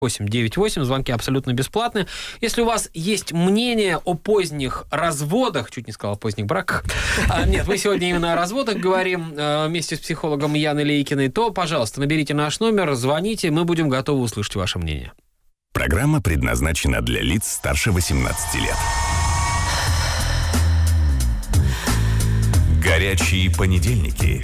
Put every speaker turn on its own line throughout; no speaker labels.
898. Звонки абсолютно бесплатные. Если у вас есть мнение о поздних разводах, чуть не сказал о поздних браках, нет, мы сегодня именно о разводах говорим вместе с психологом Яной Лейкиной, то, пожалуйста, наберите наш номер, звоните, мы будем готовы услышать ваше мнение.
Программа предназначена для лиц старше 18 лет. Горячие понедельники.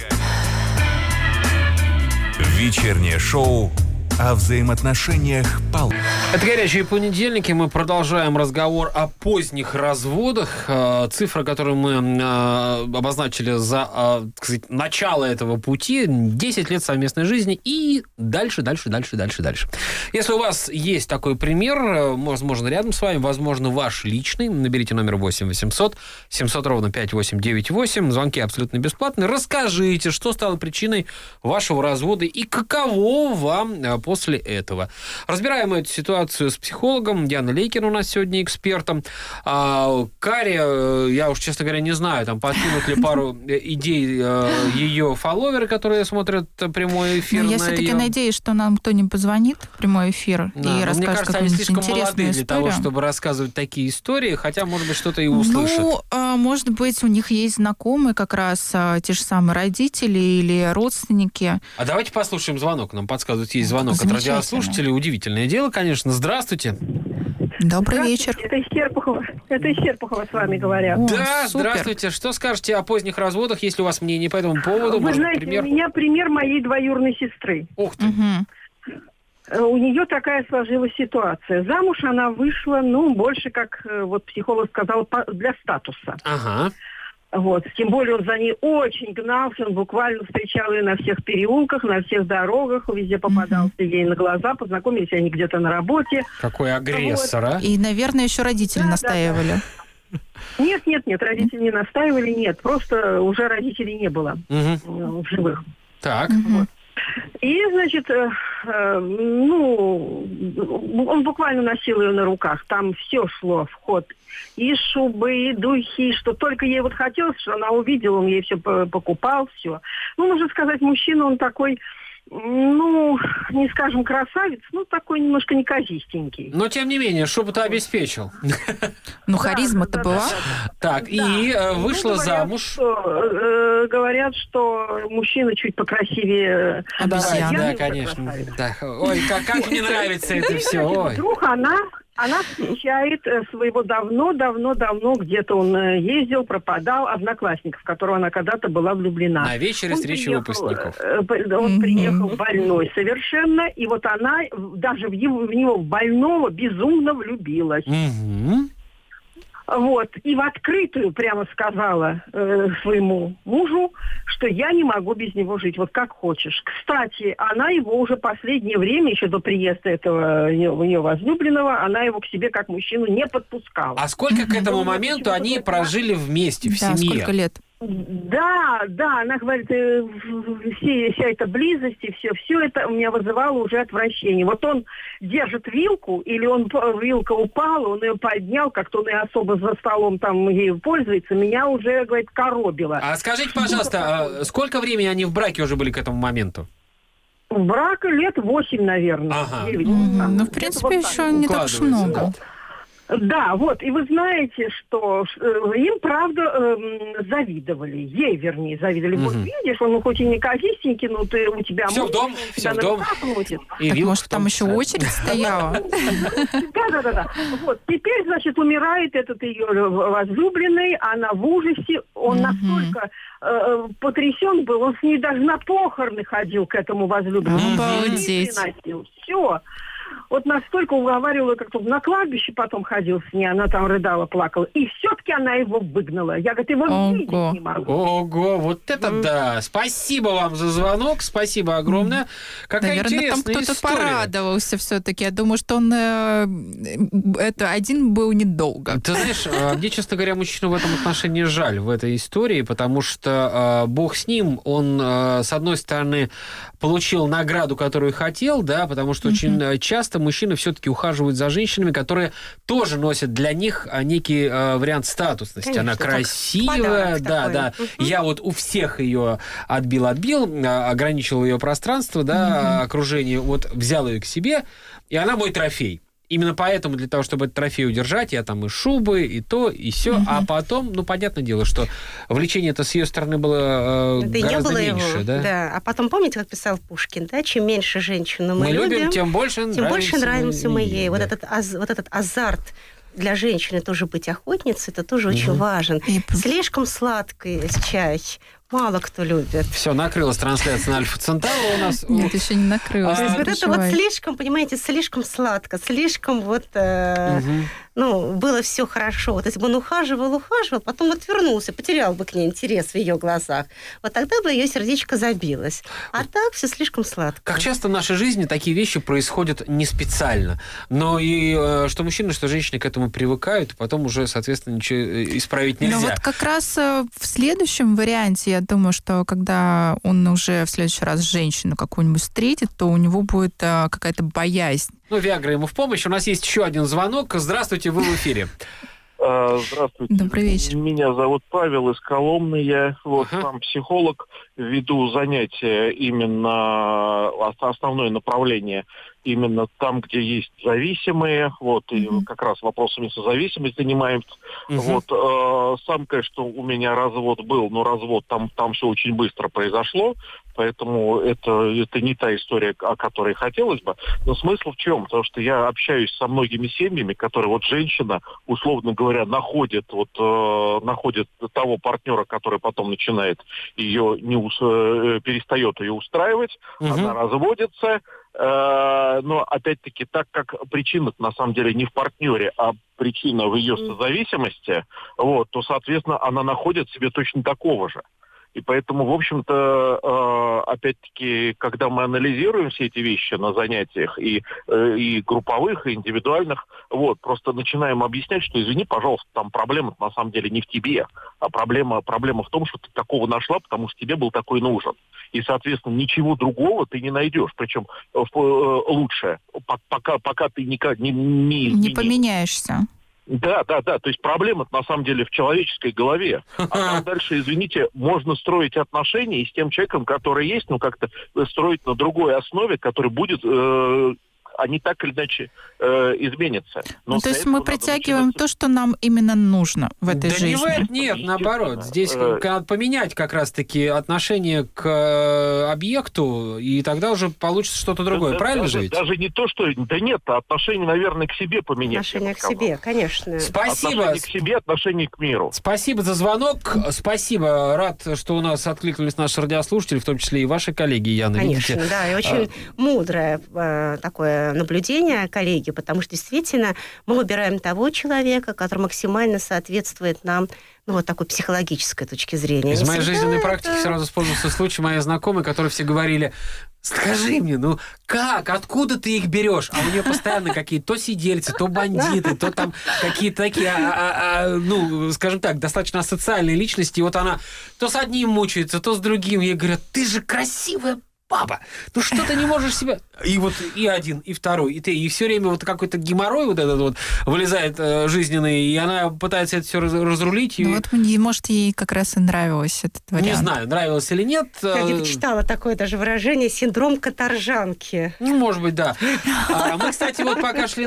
Вечернее шоу о взаимоотношениях пол.
Это «Горячие понедельники». Мы продолжаем разговор о поздних разводах. Цифра, которую мы обозначили за начало этого пути, 10 лет совместной жизни и дальше. Если у вас есть такой пример, возможно, рядом с вами, возможно, ваш личный, наберите номер 8 800 700 ровно 5898. Звонки абсолютно бесплатные. Расскажите, что стало причиной вашего развода и каково вам после этого. Разбираем эту ситуацию с психологом. Яна Лейкина у нас сегодня экспертом. Каря, я уж, честно говоря, не знаю, там подкинут ли пару идей ее фолловеры, которые смотрят прямой эфир.
Я все-таки надеюсь, что нам кто-нибудь позвонит в прямой эфир и расскажет.
Мне кажется, они слишком молодые для того, чтобы рассказывать такие истории, хотя, может быть, что-то и услышат.
Может быть, у них есть знакомые как раз те же самые родители или родственники.
А давайте послушаем звонок. Нам подсказывают, есть звонок от радиослушателей. Удивительное дело, конечно. Здравствуйте.
Добрый вечер.
Это из Серпухова с вами говорят.
Да, супер. Здравствуйте. Что скажете о поздних разводах, если у вас мнение по этому поводу?
Вы знаете, у меня пример моей двоюродной сестры.
Ух ты.
У нее такая сложилась ситуация. Замуж она вышла, больше, как вот психолог сказал, для статуса.
Ага.
Вот. Тем более он за ней очень гнался, он буквально встречал ее на всех переулках, на всех дорогах, везде попадался ей на глаза, познакомились они где-то на работе.
Какой агрессор, а?
И, наверное, еще родители настаивали.
Нет, родители не настаивали, нет. Просто уже родителей не было в живых.
Так.
Вот. И, значит, он буквально носил ее на руках. Там все шло в ход. И шубы, и духи, что только ей вот хотелось, что она увидела, он ей все покупал, все. Нужно сказать, мужчина, он такой, не скажем красавец, такой немножко неказистенький.
Но, тем не менее, шубу-то обеспечил.
Харизма-то была.
Так, и вышла замуж.
Говорят, что мужчина чуть покрасивее.
Обезьяна.
Да, конечно. Ой, как мне нравится это все.
Вдруг она встречает своего давно, где-то он ездил, пропадал, одноклассников, в которого она когда-то была влюблена.
На вечере встречи выпускников.
Он приехал больной совершенно, и вот она даже в него, в больного, безумно влюбилась. Вот. И в открытую прямо сказала своему мужу, что я не могу без него жить, вот как хочешь. Кстати, она его уже последнее время, еще до приезда этого ее возлюбленного, она его к себе как мужчину не подпускала.
А сколько к этому моменту они прожили вместе в семье?
Сколько лет?
Да, она говорит, вся эта близость и все это у меня вызывало уже отвращение. Вот он держит вилку, или вилка упала, он ее поднял, как-то он и особо за столом там ею пользуется, меня уже, говорит, коробило.
А скажите, пожалуйста, сколько времени они в браке уже были к этому моменту?
В браке лет 8, наверное.
Ага.
9,
в принципе, еще не так уж много.
Да, вот, и вы знаете, что им, правда, завидовали. Ей, вернее, завидовали. Вот видишь, он хоть и не казистенький, но ты у тебя...
Все в дом, все в дом.
Так, может, там еще очередь стояла?
Да. Вот, теперь, значит, умирает этот ее возлюбленный, она в ужасе, он настолько потрясен был, он с ней даже на похороны ходил к этому возлюбленному.
Обалдеть.
Все. Вот настолько уговаривала, как-то на кладбище потом ходил с ней, она там рыдала, плакала. И все-таки она его выгнала. Я, говорит, его видеть не могу.
Ого, вот это да! Спасибо вам за звонок, спасибо огромное. Какая
наверное, там кто-то
история.
порадовался все-таки. Я думаю, что он один был недолго.
Ты знаешь, мне, честно говоря, мужчину в этом отношении жаль, в этой истории, потому что бог с ним, он, с одной стороны, получил награду, которую хотел, да, потому что очень часто мужчины все-таки ухаживают за женщинами, которые тоже носят для них некий вариант статусности. Конечно, она красивая, да. Я вот у всех ее отбил, ограничил ее пространство, да, окружение, вот взял ее к себе, и она мой трофей. Именно поэтому, для того, чтобы этот трофей удержать, я там и шубы, и то, и сё. А потом, понятное дело, что влечение-то с ее стороны было гораздо меньше.
Да. А потом, помните, как писал Пушкин, да? Чем меньше женщину мы любим,
тем больше
нравимся мы ей. Вот этот азарт для женщины тоже быть охотницей, это тоже очень важен. Слишком сладкий чай мало кто любит.
Все, накрылась трансляция на Альфа Центавра у нас.
Нет, еще не накрылась.
То есть вот это вот слишком, понимаете, слишком сладко, слишком было все хорошо. Вот если бы он ухаживал, потом отвернулся, потерял бы к ней интерес в ее глазах. Вот тогда бы ее сердечко забилось. А так все слишком сладко.
Как часто в нашей жизни такие вещи происходят не специально. Но и что мужчины, что женщины к этому привыкают, и потом уже, соответственно, ничего исправить нельзя.
Но вот как раз в следующем варианте, я думаю, что когда он уже в следующий раз женщину какую-нибудь встретит, то у него будет какая-то боязнь.
Виагра ему в помощь. У нас есть еще один звонок. Здравствуйте, вы в эфире.
Здравствуйте.
Добрый вечер.
Меня зовут Павел из Коломны. Я сам психолог, веду занятия именно, основное направление именно там, где есть зависимые, и как раз вопросами созависимости занимаемся. Сам, конечно, у меня развод был, но развод там все очень быстро произошло, поэтому это не та история, о которой хотелось бы. Но смысл в чем? Потому что я общаюсь со многими семьями, которые женщина, условно говоря, находит того партнера, который потом начинает ее перестает ее устраивать, она разводится. Но, опять-таки, так как причина на самом деле не в партнере, а причина в ее созависимости, то, соответственно, она находит себе точно такого же. И поэтому, в общем-то, опять-таки, когда мы анализируем все эти вещи на занятиях и групповых, и индивидуальных, просто начинаем объяснять, что, извини, пожалуйста, там проблема на самом деле не в тебе, а проблема в том, что ты такого нашла, потому что тебе был такой нужен. И, соответственно, ничего другого ты не найдешь. Причем лучше, пока ты не
поменяешься.
Да. То есть проблема на самом деле в человеческой голове. А там дальше, извините, можно строить отношения и с тем человеком, который есть, как-то строить на другой основе, который будет... они так или иначе изменятся.
То есть мы притягиваем то, что нам именно нужно в этой жизни.
Нет, наоборот. Здесь надо поменять как раз-таки отношение к объекту, и тогда уже получится что-то другое. Правильно же ведь?
Даже не то, что... Да нет, отношение, наверное, к себе поменять.
Отношение к себе, конечно.
Спасибо.
Отношение к себе, отношение к миру.
Спасибо за звонок. Спасибо. Рад, что у нас откликнулись наши радиослушатели, в том числе и ваши коллеги, Яна.
Конечно, видите? Да. И очень мудрое такое наблюдение, коллеги, потому что действительно мы выбираем того человека, который максимально соответствует нам, такой психологической точки зрения.
Из моей жизненной практики сразу вспомнился случай моей знакомой, которые все говорили: скажи мне, как, откуда ты их берешь? А у нее постоянно какие-то то сидельцы, то бандиты, то там какие-то такие, скажем так, достаточно асоциальные личности. И она то с одним мучается, то с другим. Ей говорят: ты же красивая баба, что ты не можешь себя... И один, и второй, и третий. И все время какой-то геморрой вылезает жизненный, и она пытается это все разрулить.
Может, ей как раз и нравилось этот вариант.
Не знаю, нравилось или нет.
Я где-то читала такое даже выражение: синдром каторжанки.
Может быть, да. Мы, кстати, пока шли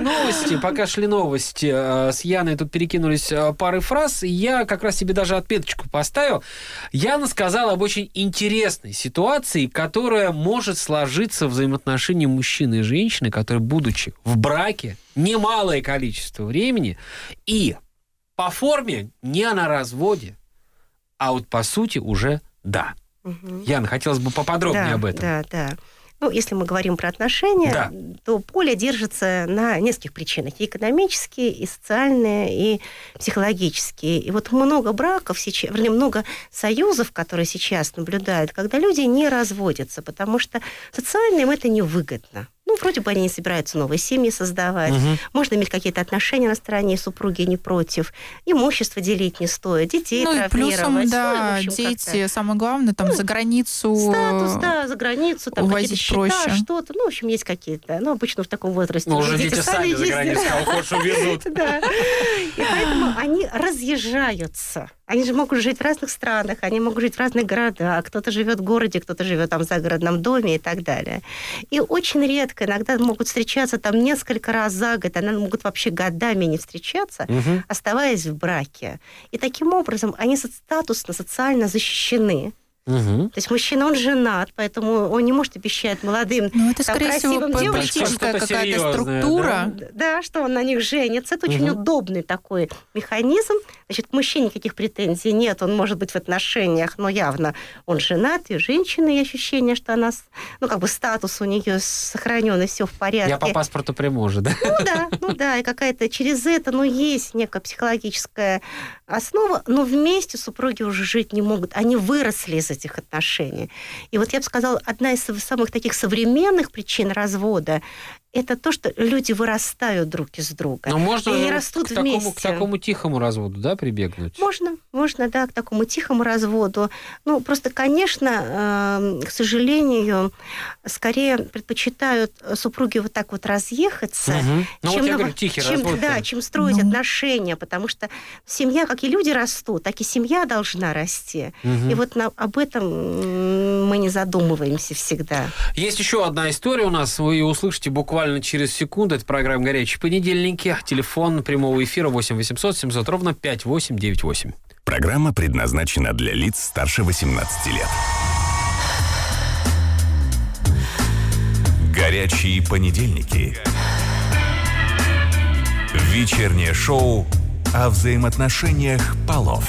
новости, с Яной тут перекинулись парой фраз, и я как раз себе даже отметочку поставил. Яна сказала об очень интересной ситуации, которая может сложиться в взаимоотношении мужчины и женщины, которые, будучи в браке немалое количество времени, и по форме не на разводе, а по сути уже да. Яна, хотелось бы поподробнее об этом.
Да. Если мы говорим про отношения, то поле держится на нескольких причинах. И экономические, и социальные, и психологические. И много браков сейчас, много союзов, которые сейчас наблюдают, когда люди не разводятся, потому что социально им это невыгодно. Вроде бы они не собираются новые семьи создавать. Можно иметь какие-то отношения на стороне, супруги не против. Имущество делить не стоит, детей травмировать.
Плюсом, дети, самое главное, за границу...
Статус, за границу,
увозить
счета,
проще.
Что-то. В общем, есть какие-то. Обычно в таком возрасте.
Уже дети сами за границу, кого хочешь, увезут.
Да. И поэтому они разъезжаются. Они же могут жить в разных странах, они могут жить в разных городах. Кто-то живет в городе, кто-то живет там в загородном доме и так далее. И очень редко, иногда могут встречаться там несколько раз за год, они могут вообще годами не встречаться, оставаясь в браке. И таким образом они статусно, социально защищены. То есть мужчина, он женат, поэтому он не может обещать молодым,
это, скорее всего, политическая какая-то структура.
Да, что он на них женится. Это очень удобный такой механизм. Значит, к мужчине никаких претензий нет, он может быть в отношениях, но явно он женат, и женщина, и ощущение, что она, статус у нее сохранен, и все в порядке.
Я по паспорту примужа, да?
Ну да, и какая-то через это, есть некая психологическая основа, но вместе супруги уже жить не могут. Они выросли из этих отношений. И вот я бы сказала, одна из самых таких современных причин развода – это то, что люди вырастают друг из друга.
Но можно
и растут вместе.
К такому тихому разводу, да, прибегнуть?
Можно, да, к такому тихому разводу. Просто, конечно, к сожалению, скорее предпочитают супруги вот так вот разъехаться, чем строить отношения, потому что семья, как и люди растут, так и семья должна расти. И вот об этом мы не задумываемся всегда.
Есть еще одна история у нас, вы ее услышите буквально через секунду. Это программа «Горячие понедельники». Телефон прямого эфира 8 800 700 ровно 5898.
Программа предназначена для лиц старше 18 лет. «Горячие понедельники». Вечернее шоу о взаимоотношениях полов.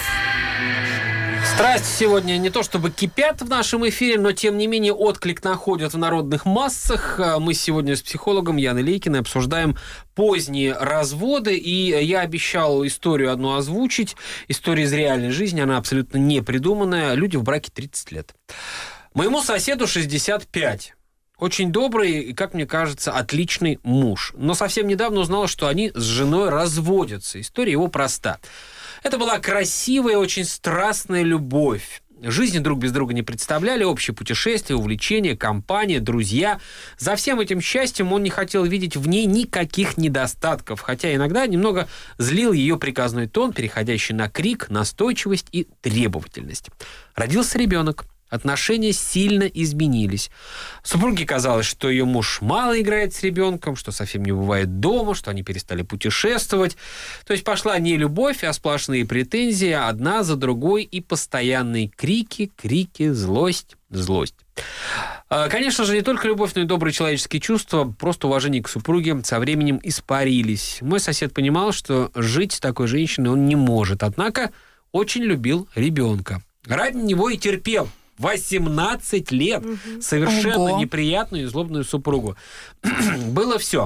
Страсти сегодня не то чтобы кипят в нашем эфире, но тем не менее отклик находят в народных массах. Мы сегодня с психологом Яной Лейкиной обсуждаем поздние разводы, и я обещал историю одну озвучить. История из реальной жизни, она абсолютно не придуманная. Люди в браке 30 лет. Моему соседу 65. Очень добрый и, как мне кажется, отличный муж. Но совсем недавно узнала, что они с женой разводятся. История его проста. Это была красивая, очень страстная любовь. Жизни друг без друга не представляли, общие путешествия, увлечения, компания, друзья. За всем этим счастьем он не хотел видеть в ней никаких недостатков, хотя иногда немного злил ее приказной тон, переходящий на крик, настойчивость и требовательность. Родился ребенок. Отношения сильно изменились. Супруге казалось, что ее муж мало играет с ребенком, что совсем не бывает дома, что они перестали путешествовать. То есть пошла не любовь, а сплошные претензии, одна за другой, и постоянные крики, злость. Конечно же, не только любовь, но и добрые человеческие чувства, просто уважение к супруге со временем испарились. Мой сосед понимал, что жить с такой женщиной он не может, однако очень любил ребенка. Ради него и терпел 18 лет совершенно неприятную и злобную супругу. Было все.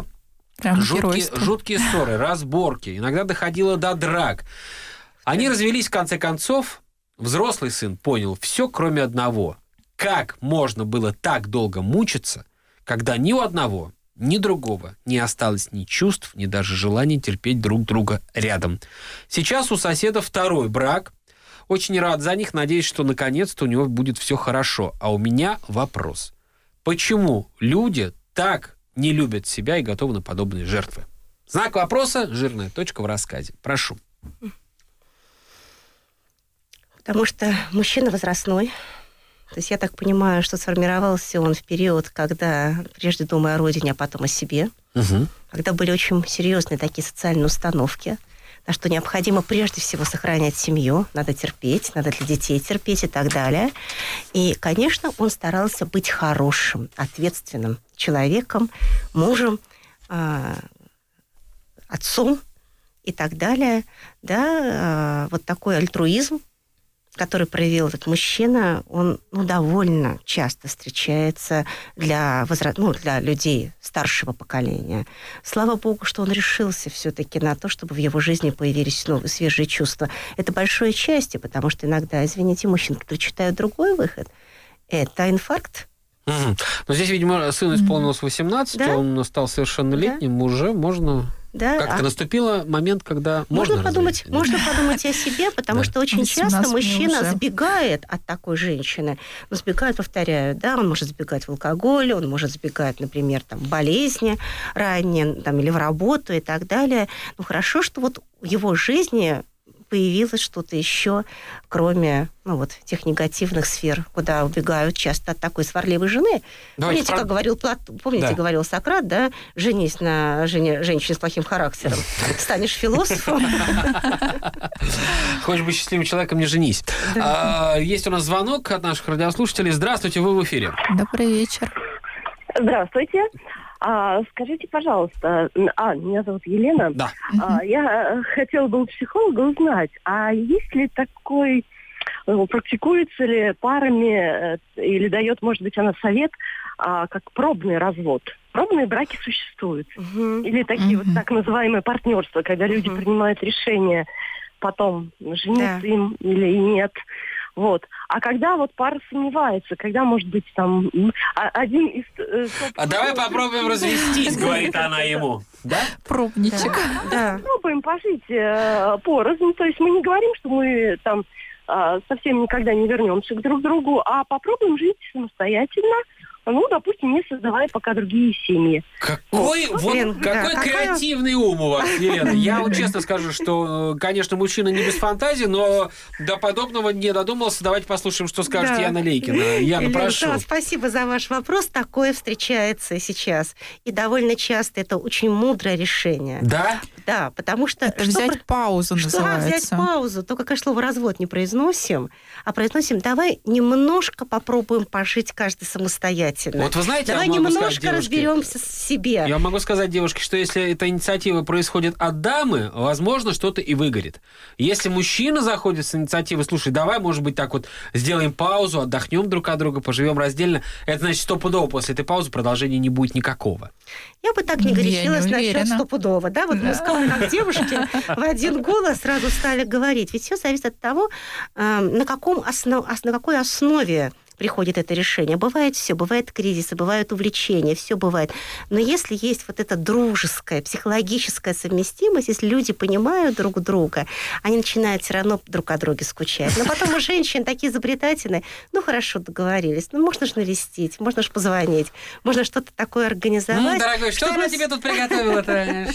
Жуткие ссоры, разборки. Иногда доходило до драк. Они развелись в конце концов. Взрослый сын понял все, кроме одного. Как можно было так долго мучиться, когда ни у одного, ни другого не осталось ни чувств, ни даже желания терпеть друг друга рядом. Сейчас у соседа второй брак. Очень рад за них, надеюсь, что наконец-то у него будет все хорошо. А у меня вопрос. Почему люди так не любят себя и готовы на подобные жертвы? Знак вопроса, жирная точка в рассказе. Прошу.
Потому что мужчина возрастной. То есть я так понимаю, что сформировался он в период, когда прежде думая о родине, а потом о себе. Когда были очень серьезные такие социальные установки, что необходимо прежде всего сохранять семью, надо терпеть, надо для детей терпеть и так далее. И, конечно, он старался быть хорошим, ответственным человеком, мужем, отцом и так далее. Да, вот такой альтруизм, который проявил этот мужчина, он довольно часто встречается для людей старшего поколения. Слава богу, что он решился все-таки на то, чтобы в его жизни появились свежие чувства. Это большое счастье, потому что иногда, извините, мужчины предпочитают другой выход. Это инфаркт.
Но здесь, видимо, сыну исполнилось 18, да? Он стал совершеннолетним, уже можно... Да, как-то наступил момент, когда можно подумать
о себе, потому что очень часто мужчина сбегает от такой женщины. Но сбегает, повторяю, да, он может сбегать в алкоголь, он может сбегать, например, в болезни ранние, или в работу и так далее. Но хорошо, что вот в его жизни появилось что-то еще, кроме тех негативных сфер, куда убегают часто от такой сварливой жены. Помните, как говорил Платон, говорил Сократ, да, женись на женщине с плохим характером, станешь философом.
Хочешь быть счастливым человеком, не женись. Есть у нас звонок от наших радиослушателей. Здравствуйте, вы в эфире.
Добрый вечер.
Здравствуйте. Скажите, пожалуйста, меня зовут Елена.
Да.
Я хотела бы у психолога узнать, есть ли такой, практикуется ли парами, или дает, может быть, она совет, как пробный развод? Пробные браки существуют. Или такие вот так называемые партнерства, когда люди принимают решение потом, жениться им или нет. А когда пара сомневается, когда, может быть, там один из...
давай попробуем развестись, говорит она ему. Да?
Пробничек.
Да. Пробуем пожить порознь. То есть мы не говорим, что мы там совсем никогда не вернемся друг к другу, а попробуем жить самостоятельно. Допустим, не создавая пока другие семьи.
Какой креативный ум у вас, Елена. Я честно скажу, что, конечно, мужчина не без фантазии, но до подобного не додумался. Давайте послушаем, что скажет Яна Лейкина. Яна, прошу.
Да, спасибо за ваш вопрос. Такое встречается сейчас. И довольно часто это очень мудрое решение.
Да?
Да, потому что...
Это взять паузу называется.
Взять паузу. Только, конечно, слово «развод» не произносим, а произносим «давай немножко попробуем пожить каждый самостоятельно».
Вы знаете,
давай немножко разберемся в себе.
Я могу сказать девушке, что если эта инициатива происходит от дамы, возможно, что-то и выгорит. Если мужчина заходит с инициативой, слушай, давай, может быть, так сделаем паузу, отдохнем друг от друга, поживем раздельно, это значит, стопудово после этой паузы продолжения не будет никакого.
Я бы так не горячилась насчет стопудово. Да? Мы сказали, как девушки в один голос сразу стали говорить. Ведь все зависит от того, на какой основе приходит это решение. Бывает все, бывают кризисы, бывают увлечения, все бывает. Но если есть эта дружеская, психологическая совместимость, если люди понимают друг друга, они начинают все равно друг о друге скучать. Но потом у женщин такие изобретательные, хорошо договорились, можно же навестить, можно же позвонить, можно что-то такое организовать.
Дорогой, что она тебе тут приготовила-то?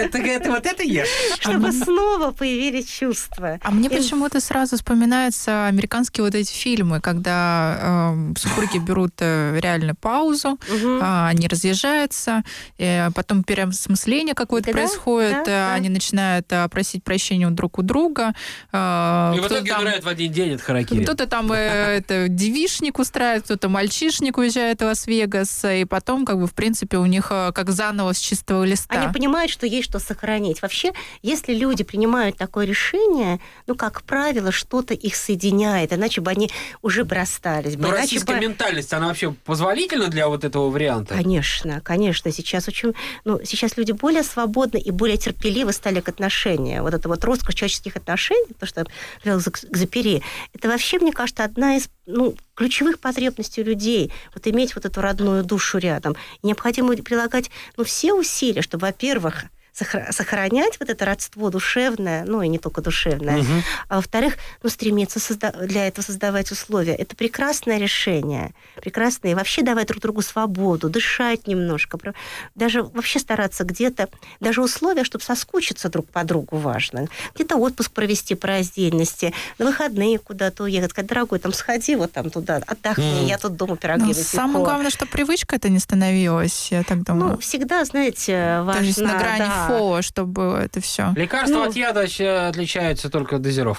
Ты это ешь?
Чтобы снова появились чувства.
А мне почему-то сразу вспоминаются американские эти фильмы, когда супруги берут реально паузу, они разъезжаются, потом переосмысление какое-то происходит, они начинают просить прощения друг у друга.
И в итоге умирают в один день от харакири.
Кто-то там девичник устраивает, кто-то мальчишник уезжает в Лас-Вегас, и потом, в принципе, у них как заново с чистого листа.
Они понимают, что есть что сохранить. Вообще, если люди принимают такое решение, как правило, что-то их соединяет, иначе бы они уже бы расстались.
Но российская ментальность, она вообще позволительна для этого варианта?
Конечно. Сейчас сейчас люди более свободны и более терпеливы стали к отношениям. Это роскошь человеческих отношений, то, что говорил Экзюпери, это вообще, мне кажется, одна из ключевых потребностей людей. Иметь эту родную душу рядом. И необходимо прилагать все усилия, чтобы, во-первых, сохранять это родство душевное, и не только душевное, а во-вторых, стремиться для этого создавать условия. Это прекрасное решение, прекрасное, и вообще давать друг другу свободу, дышать немножко, даже вообще стараться где-то, даже условия, чтобы соскучиться друг по другу важно, где-то отпуск провести по раздельности, на выходные куда-то уехать, сказать, дорогой, сходи туда, отдохни, я тут дома пироги напеку.
Самое главное, чтобы привычка это не становилась, я так думаю.
Всегда, знаете, важно...
То есть на грани чтобы это все.
Лекарства от яда отличаются только дозировкой.